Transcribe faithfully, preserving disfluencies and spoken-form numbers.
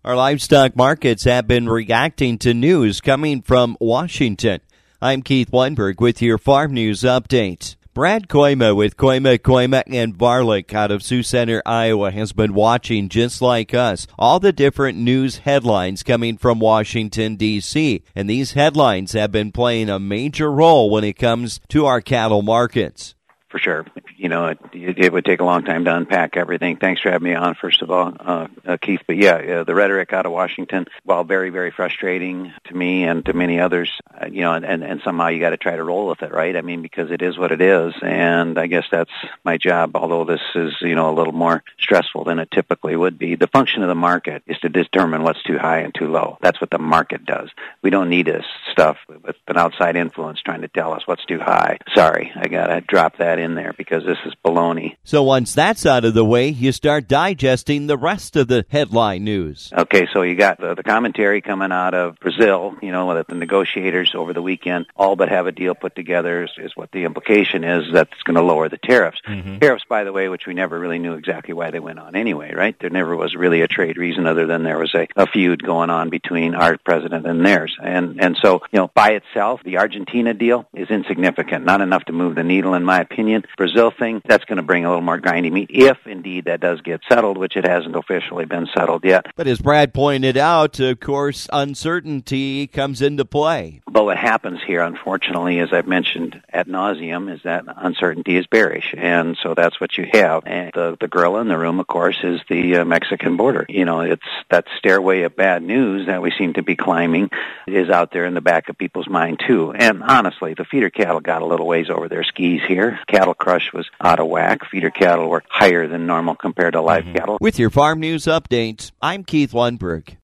Our livestock markets have been reacting to news coming from Washington. I'm Keith Weinberg with your Farm News Update. Brad Koima with Koima, Koima, and Varlick out of Sioux Center, Iowa, has been watching, just like us, all the different news headlines coming from Washington, D C, and these headlines have been playing a major role when it comes to our cattle markets. For sure. You know, it, it would take a long time to unpack everything. Thanks for having me on, first of all, uh, uh, Keith. But yeah, uh, the rhetoric out of Washington, while very, very frustrating to me and to many others, uh, you know, and, and, and somehow you got to try to roll with it, right? I mean, because it is what it is. And I guess that's my job, although this is, you know, a little more stressful than it typically would be. The function of the market is to determine what's too high and too low. That's what the market does. We don't need this stuff with an outside influence trying to tell us what's too high. Sorry, I got to drop that in there because this is baloney. So once that's out of the way, you start digesting the rest of the headline news. Okay, so you got the, the commentary coming out of Brazil, you know, that the negotiators over the weekend all but have a deal put together is, is what the implication is, that it's going to lower the tariffs. Mm-hmm. Tariffs, by the way, which we never really knew exactly why they went on anyway, right? There never was really a trade reason other than there was a, a feud going on between our president and theirs. And, and so, you know, by itself, the Argentina deal is insignificant, not enough to move the needle in my opinion. Brazil thing, that's going to bring a little more grindy meat, if indeed that does get settled, which it hasn't officially been settled yet. But as Brad pointed out, of course, uncertainty comes into play. But what happens here, unfortunately, as I've mentioned ad nauseum, is that uncertainty is bearish, and so that's what you have. And the, the gorilla in the room, of course, is the uh, Mexican border. You know, it's that stairway of bad news that we seem to be climbing is out there in the back of people's mind, too. And honestly, the feeder cattle got a little ways over their skis here. Cattle crush was out of whack. Feeder cattle were higher than normal compared to live mm-hmm. cattle. With your Farm News Update, I'm Keith Lundberg.